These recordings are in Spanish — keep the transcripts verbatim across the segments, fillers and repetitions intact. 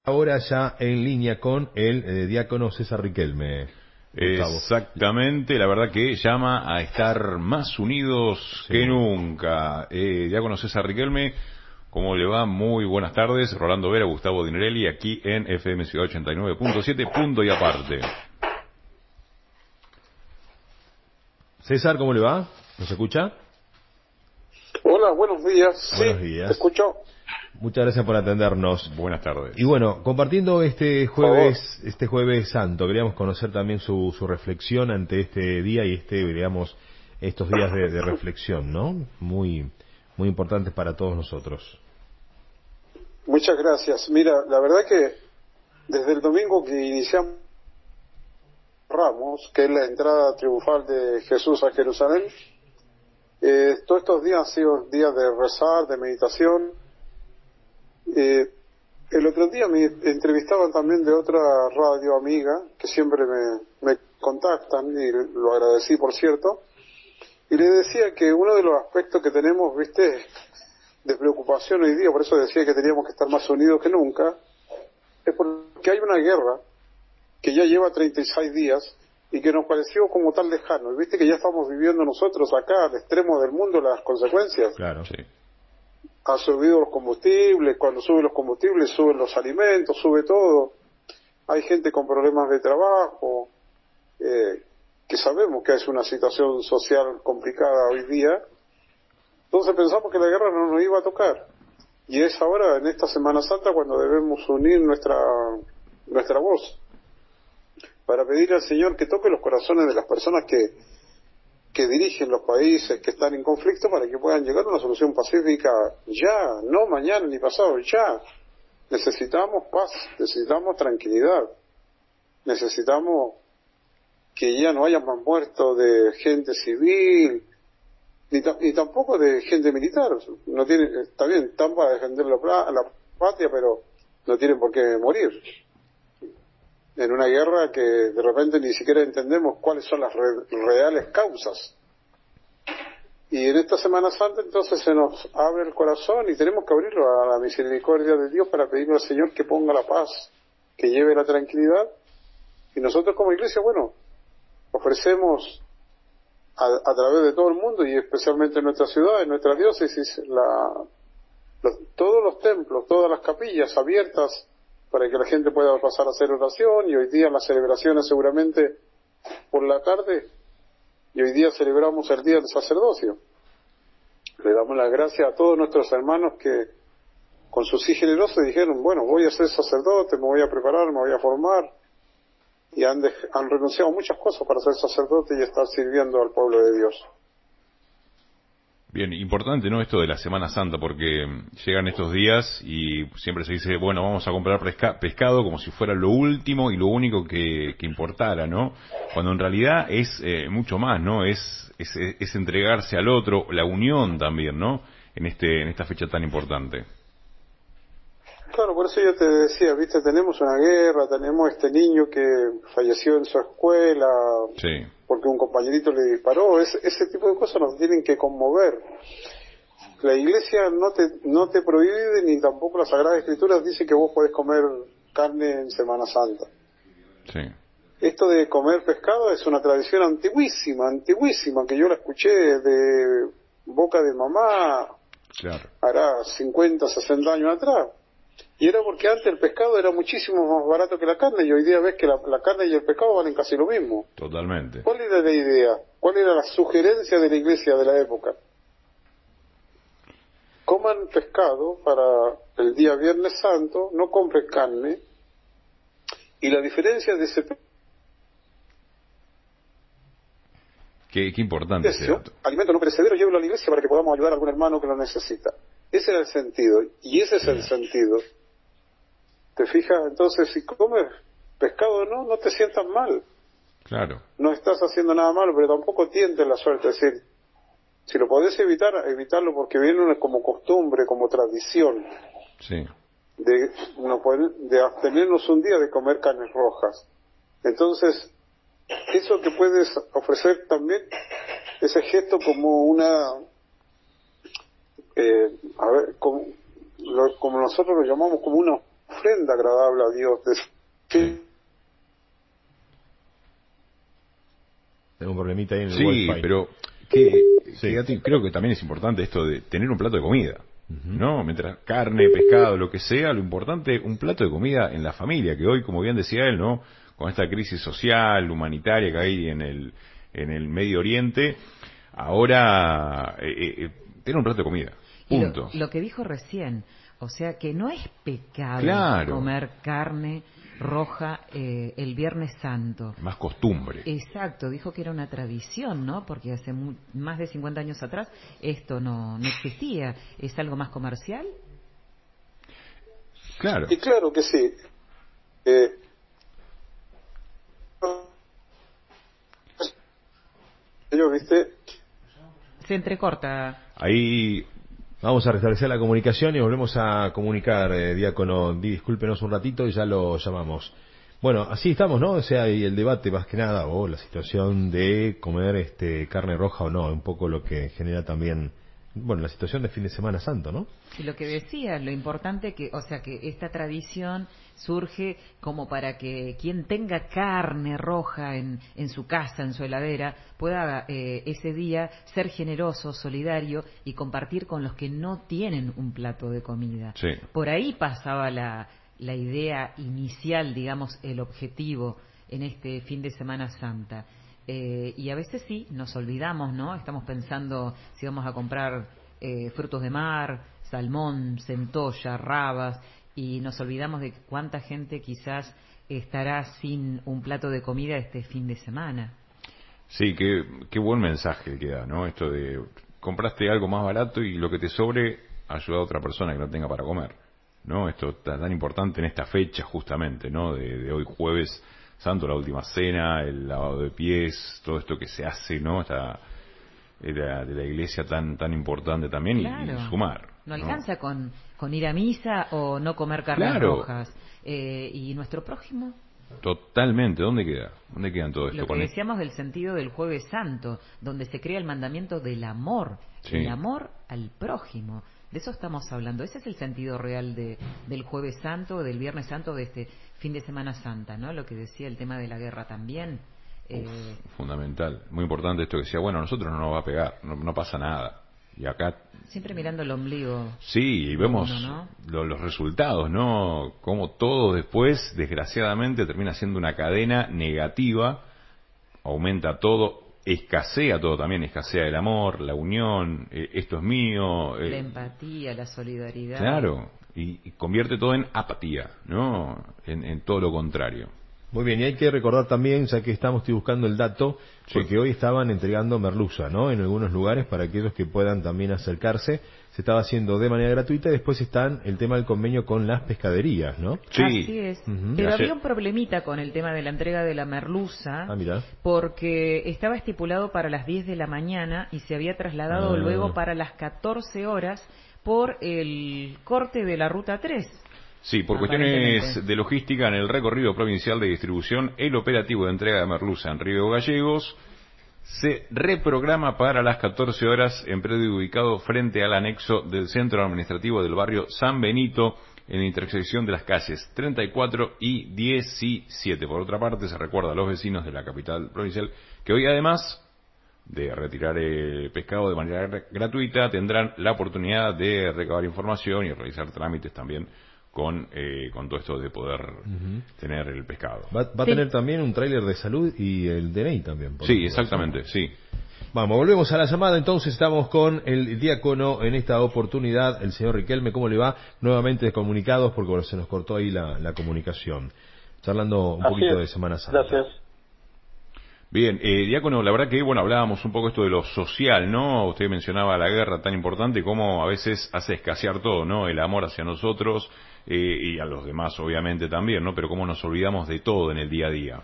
Ahora ya en línea con el eh, diácono César Riquelme. Gustavo. Exactamente, la verdad que llama a estar más unidos Sí. que nunca. Eh, diácono César Riquelme, ¿cómo le va? Muy buenas tardes. Rolando Vera, Gustavo Dinarelli, aquí en F M Ciudad ochenta y nueve punto siete, punto y aparte. César, ¿cómo le va? ¿Nos escucha? Hola, buenos días. Buenos sí, días. te escucho. Muchas gracias por atendernos. Buenas tardes. Y bueno, compartiendo este jueves, este jueves santo, queríamos conocer también su, su reflexión ante este día y este, digamos, estos días de, de reflexión, ¿no? Muy, muy importantes para todos nosotros. Muchas gracias. Mira, la verdad que desde el domingo que iniciamos Ramos, que es la entrada triunfal de Jesús a Jerusalén, eh, todos estos días han sido días de rezar, de meditación. Eh, el otro día me entrevistaban también de otra radio amiga, que siempre me, me contactan, y lo agradecí, por cierto, y le decía que uno de los aspectos que tenemos, viste, de preocupación hoy día, por eso decía que teníamos que estar más unidos que nunca, es porque hay una guerra que ya lleva treinta y seis días y que nos pareció como tan lejano. Y viste que ya estamos viviendo nosotros acá, al extremo del mundo, las consecuencias. Claro, sí. Ha subido los combustibles, cuando suben los combustibles suben los alimentos, sube todo. Hay gente con problemas de trabajo, eh, que sabemos que es una situación social complicada hoy día. Entonces pensamos que la guerra no nos iba a tocar. Y es ahora, en esta Semana Santa, cuando debemos unir nuestra, nuestra voz para pedir al Señor que toque los corazones de las personas que, que dirigen los países que están en conflicto, para que puedan llegar a una solución pacífica ya, no mañana ni pasado, ya. Necesitamos paz, necesitamos tranquilidad, necesitamos que ya no haya más muertos de gente civil, ni, ni tampoco de gente militar. No tiene, está bien, están para defender la, la patria, pero no tienen por qué morir en una guerra que de repente ni siquiera entendemos cuáles son las re, reales causas. Y en esta Semana Santa entonces se nos abre el corazón y tenemos que abrirlo a la misericordia de Dios para pedirle al Señor que ponga la paz, que lleve la tranquilidad. Y nosotros como iglesia, bueno, ofrecemos a, a través de todo el mundo y especialmente en nuestra ciudad, en nuestra diócesis, la, los, todos los templos, todas las capillas abiertas para que la gente pueda pasar a hacer oración. Y hoy día las celebraciones seguramente por la tarde, y hoy día celebramos el Día del Sacerdocio. Le damos las gracias a todos nuestros hermanos que con su sí generoso dijeron, bueno, voy a ser sacerdote, me voy a preparar, me voy a formar, y han, de, han renunciado a muchas cosas para ser sacerdote y estar sirviendo al pueblo de Dios. Bien, importante, ¿no?, esto de la Semana Santa, porque llegan estos días y siempre se dice, bueno, vamos a comprar pesca pescado como si fuera lo último y lo único que, que importara, ¿no? Cuando en realidad es eh, mucho más, ¿no? Es, es, es entregarse al otro, la unión también, ¿no?, en este en esta fecha tan importante. Claro, por eso yo te decía, viste, tenemos una guerra, tenemos este niño que falleció en su escuela, sí, porque un compañerito le disparó. Ese, ese tipo de cosas nos tienen que conmover. La iglesia no te no te prohíbe, ni tampoco las Sagradas Escrituras dice que vos podés comer carne en Semana Santa. Sí. Esto de comer pescado es una tradición antiguísima, antiguísima, que yo la escuché de boca de mamá, claro, hará cincuenta, sesenta años atrás. Y era porque antes el pescado era muchísimo más barato que la carne, y hoy día ves que la, la carne y el pescado valen casi lo mismo. Totalmente. ¿Cuál era la idea? ¿Cuál era la sugerencia de la iglesia de la época? Coman pescado para el día Viernes Santo, no compren carne, y la diferencia de ese Qué, qué importante ese dato. alimento no perecedero, llévelo a la iglesia para que podamos ayudar a algún hermano que lo necesita. Ese era el sentido, y ese es Bien. el sentido. ¿Te fijas? Entonces, si comes pescado, no, no te sientas mal. Claro. No estás haciendo nada malo, pero tampoco tientes la suerte. Es decir, si lo podés evitar, evitarlo, porque viene como costumbre, como tradición, Sí. de, no poder, de abstenernos un día de comer carnes rojas. Entonces, eso que puedes ofrecer también, ese gesto como una, eh, a ver, como, lo, como nosotros lo llamamos como una ofrenda agradable a Dios. De... Sí. Tengo un problemita ahí en el sí, wifi. pero que, sí. que, creo que también es importante esto de tener un plato de comida. ¿No? Mientras carne, pescado, lo que sea, lo importante, un plato de comida en la familia, que hoy, como bien decía él, ¿no? Con esta crisis social, humanitaria que hay en el, en el Medio Oriente, ahora, eh, eh, tener un plato de comida. Punto. Y lo, lo que dijo recién, o sea que no es pecado claro. comer carne roja eh, el Viernes Santo. Más costumbre. Exacto, dijo que era una tradición, ¿no? Porque hace mu- más de cincuenta años atrás esto no, no existía. ¿Es algo más comercial? Claro. Y claro que sí. Eh, yo, ¿viste? Se entrecorta. Ahí... Vamos a restablecer la comunicación y volvemos a comunicar, eh, diácono. Discúlpenos un ratito y ya lo llamamos. Bueno, así estamos, ¿no? O sea, y el debate más que nada, o la situación de comer este carne roja o no, un poco lo que genera también, bueno, la situación de fin de Semana Santo, ¿no? Y lo que decía, lo importante que, o sea, que esta tradición surge como para que quien tenga carne roja en, en su casa, en su heladera, pueda eh, ese día ser generoso, solidario y compartir con los que no tienen un plato de comida. Sí. Por ahí pasaba la, la idea inicial, digamos, el objetivo en este fin de Semana Santa. Eh, y a veces sí, nos olvidamos, ¿no? Estamos pensando si vamos a comprar eh, frutos de mar, salmón, centolla, rabas, y nos olvidamos de cuánta gente quizás estará sin un plato de comida este fin de semana. Sí, qué, qué buen mensaje queda, ¿no? Esto de compraste algo más barato y lo que te sobre ayuda a otra persona que no tenga para comer, ¿no? Esto tan, tan importante en esta fecha justamente, ¿no? De, de hoy jueves santo, la última cena, el lavado de pies, todo esto que se hace, ¿no? Esta, de la, de la iglesia tan tan importante también. Claro. y, y sumar. No, ¿no? alcanza con, con ir a misa o no comer carnes claro. rojas. Eh, ¿Y nuestro prójimo? Totalmente. ¿Dónde queda? ¿Dónde quedan todo esto? Lo que con decíamos el... del sentido del Jueves Santo, donde se crea el mandamiento del amor, sí. el amor al prójimo. De eso estamos hablando. Ese es el sentido real de, del Jueves Santo, del Viernes Santo, de este fin de Semana Santa, ¿no? Lo que decía el tema de la guerra también. Eh... Uf, fundamental, muy importante esto que decía, bueno, a nosotros no nos va a pegar, no, no pasa nada. Y acá... Siempre mirando el ombligo. Sí, y vemos uno, ¿no? lo, los resultados, ¿no? Como todo después, desgraciadamente, termina siendo una cadena negativa, aumenta todo, escasea todo también, escasea el amor, la unión, eh, esto es mío. Eh, la empatía, la solidaridad. Claro, y, y convierte todo en apatía, ¿no? En, en todo lo contrario. Muy bien, y hay que recordar también, ya que estamos estoy buscando el dato, sí. porque hoy estaban entregando merluza, ¿no? En algunos lugares para aquellos que puedan también acercarse. Se estaba haciendo de manera gratuita y después están el tema del convenio con las pescaderías, ¿no? Sí. Así es. Uh-huh. Pero había un problemita con el tema de la entrega de la merluza, ah, mira. porque estaba estipulado para las diez de la mañana y se había trasladado ah. luego para las catorce horas por el corte de la Ruta tres. Sí, por cuestiones de logística en el recorrido provincial de distribución, el operativo de entrega de merluza en Río Gallegos se reprograma para las catorce horas en predio ubicado frente al anexo del centro administrativo del barrio San Benito, en la intersección de las calles treinta y cuatro y diecisiete. Por otra parte, se recuerda a los vecinos de la capital provincial que hoy, además de retirar el pescado de manera gratuita, tendrán la oportunidad de recabar información y realizar trámites también con eh, con todo esto de poder uh-huh. tener el pescado. Va, va sí. a tener también un tráiler de salud y el D N I también. Sí, ejemplo, exactamente, sí. Vamos, volvemos a la llamada, entonces estamos con el diácono en esta oportunidad, el señor Riquelme. ¿Cómo le va? Nuevamente descomunicados porque bueno, se nos cortó ahí la, la comunicación. Charlando un Así poquito es. de Semana Santa. Gracias. Bien, eh, diácono, la verdad que, bueno, hablábamos un poco esto de lo social, ¿no? Usted mencionaba la guerra tan importante, cómo a veces hace escasear todo, ¿no? El amor hacia nosotros eh, y a los demás, obviamente, también, ¿no? Pero cómo nos olvidamos de todo en el día a día.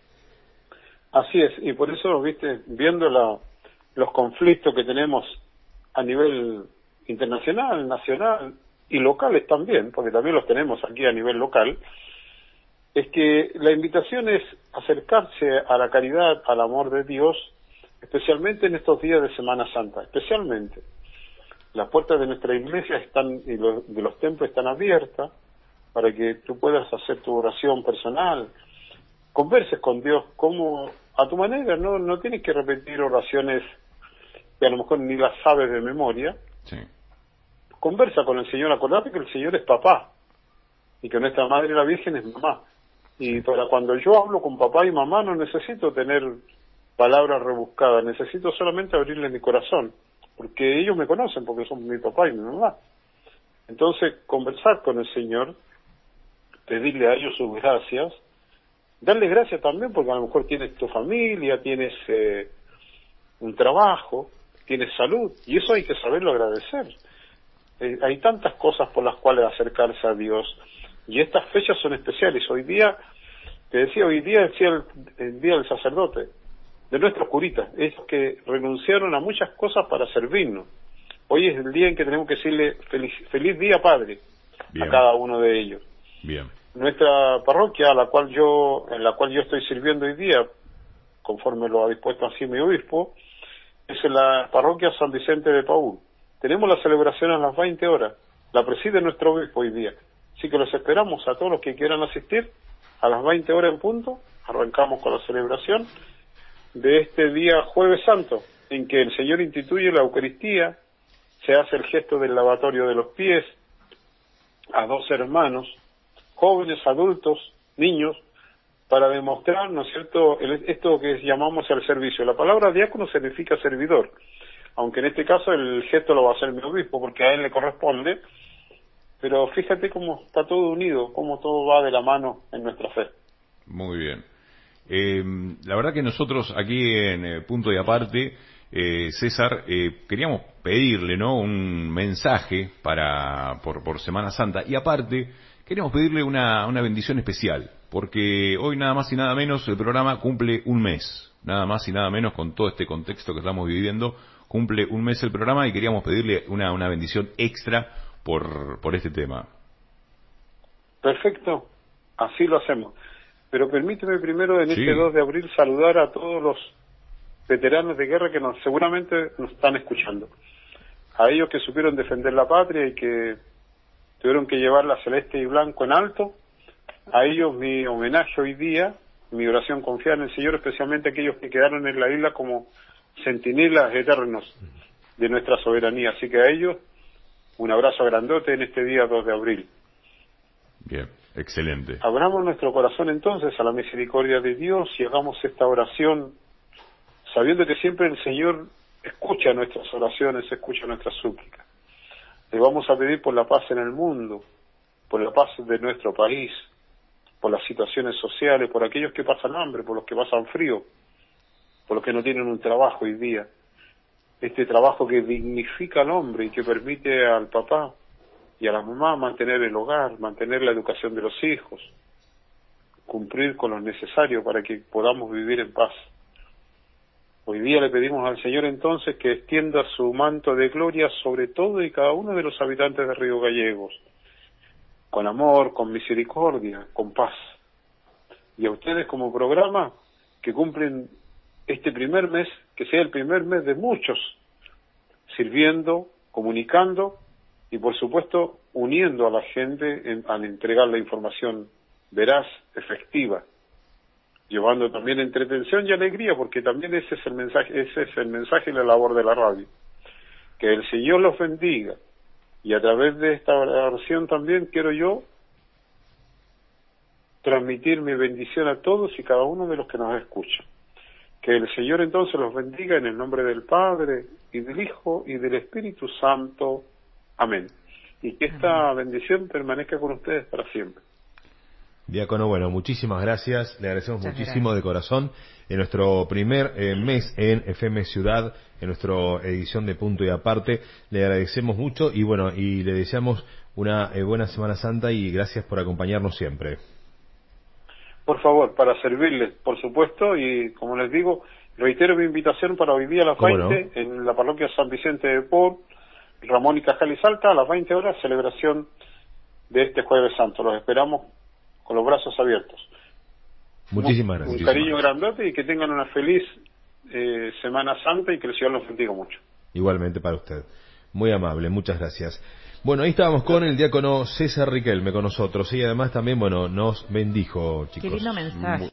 Así es, y por eso, viste, viendo la, los conflictos que tenemos a nivel internacional, nacional y locales también, porque también los tenemos aquí a nivel local, es que la invitación es acercarse a la caridad, al amor de Dios, especialmente en estos días de Semana Santa, especialmente. Las puertas de nuestra iglesia están y los, de los templos están abiertas para que tú puedas hacer tu oración personal, converses con Dios como a tu manera, no, no tienes que repetir oraciones que a lo mejor ni las sabes de memoria. Sí. Conversa con el Señor, acordate que el Señor es papá y que nuestra Madre la Virgen es mamá. Y para cuando yo hablo con papá y mamá no necesito tener palabras rebuscadas, necesito solamente abrirle mi corazón, porque ellos me conocen, porque son mi papá y mi mamá. Entonces, conversar con el Señor, pedirle a ellos sus gracias, darle gracias también porque a lo mejor tienes tu familia, tienes eh, un trabajo, tienes salud, y eso hay que saberlo agradecer. Eh, hay tantas cosas por las cuales acercarse a Dios, y estas fechas son especiales. Hoy día, te decía, hoy día decía el, el día del sacerdote, de nuestros curitas, ellos que renunciaron a muchas cosas para servirnos. Hoy es el día en que tenemos que decirle feliz, feliz día, Padre, Bien. a cada uno de ellos. Bien. Nuestra parroquia, a la cual yo, en la cual yo estoy sirviendo hoy día, conforme lo ha dispuesto así mi obispo, es en la parroquia San Vicente de Paúl. Tenemos la celebración a las veinte horas, la preside nuestro obispo hoy día. Así que los esperamos a todos los que quieran asistir, a las veinte horas en punto, arrancamos con la celebración de este día Jueves Santo, en que el Señor instituye la Eucaristía, se hace el gesto del lavatorio de los pies a dos hermanos, jóvenes, adultos, niños, para demostrar, ¿no es cierto?, el, esto que llamamos el servicio. La palabra diácono significa servidor, aunque en este caso el gesto lo va a hacer mi obispo, porque a él le corresponde, pero fíjate cómo está todo unido, cómo todo va de la mano en nuestra fe. Muy bien. Eh, la verdad que nosotros aquí en eh, Punto y Aparte, eh, César, eh, queríamos pedirle, ¿no?, un mensaje para por, por Semana Santa, y aparte queríamos pedirle una, una bendición especial, porque hoy nada más y nada menos el programa cumple un mes, nada más y nada menos, con todo este contexto que estamos viviendo, cumple un mes el programa y queríamos pedirle una, una bendición extra por, por este tema. Perfecto, así lo hacemos. Pero permíteme primero en Sí. este dos de abril saludar a todos los veteranos de guerra que nos seguramente nos están escuchando. A ellos que supieron defender la patria y que tuvieron que llevar la celeste y blanco en alto. A ellos mi homenaje hoy día, mi oración confiada en el Señor, especialmente aquellos que quedaron en la isla como centinelas eternos de nuestra soberanía. Así que a ellos un abrazo grandote en este día dos de abril. Bien, excelente. Abramos nuestro corazón entonces a la misericordia de Dios y hagamos esta oración sabiendo que siempre el Señor escucha nuestras oraciones, escucha nuestras súplicas. Le vamos a pedir por la paz en el mundo, por la paz de nuestro país, por las situaciones sociales, por aquellos que pasan hambre, por los que pasan frío, por los que no tienen un trabajo hoy día. Este trabajo que dignifica al hombre y que permite al papá y a la mamá mantener el hogar, mantener la educación de los hijos, cumplir con lo necesario para que podamos vivir en paz. Hoy día le pedimos al Señor entonces que extienda su manto de gloria sobre todo y cada uno de los habitantes de Río Gallegos, con amor, con misericordia, con paz. Y a ustedes como programa que cumplen este primer mes, que sea el primer mes de muchos, sirviendo, comunicando y por supuesto uniendo a la gente en, al entregar la información veraz, efectiva, llevando también entretención y alegría, porque también ese es el mensaje, ese es el mensaje y la labor de la radio. Que el Señor los bendiga, y a través de esta oración también quiero yo transmitir mi bendición a todos y cada uno de los que nos escuchan. Que el Señor entonces los bendiga en el nombre del Padre, y del Hijo, y del Espíritu Santo. Amén. Y que esta bendición permanezca con ustedes para siempre. Diácono, bueno, muchísimas gracias, le agradecemos Muchas muchísimo gracias. de corazón en nuestro primer eh, mes en F M Ciudad, en nuestra edición de Punto y Aparte, le agradecemos mucho y bueno, y le deseamos una eh, buena Semana Santa y gracias por acompañarnos siempre. Por favor, para servirles, por supuesto, y como les digo, reitero mi invitación para hoy día a las ¿Cómo veinte no? en la parroquia San Vicente de Paúl, Ramón y Cajal y Salta, a las veinte horas, celebración de este Jueves Santo. Los esperamos con los brazos abiertos. Muchísimas Un, gracias. un cariño grandote y que tengan una feliz eh, Semana Santa y que el Señor los bendiga mucho. Igualmente para usted. Muy amable, muchas gracias. Bueno, ahí estábamos con el diácono César Riquelme con nosotros y además también, bueno, nos bendijo, chicos. Qué lindo mensaje.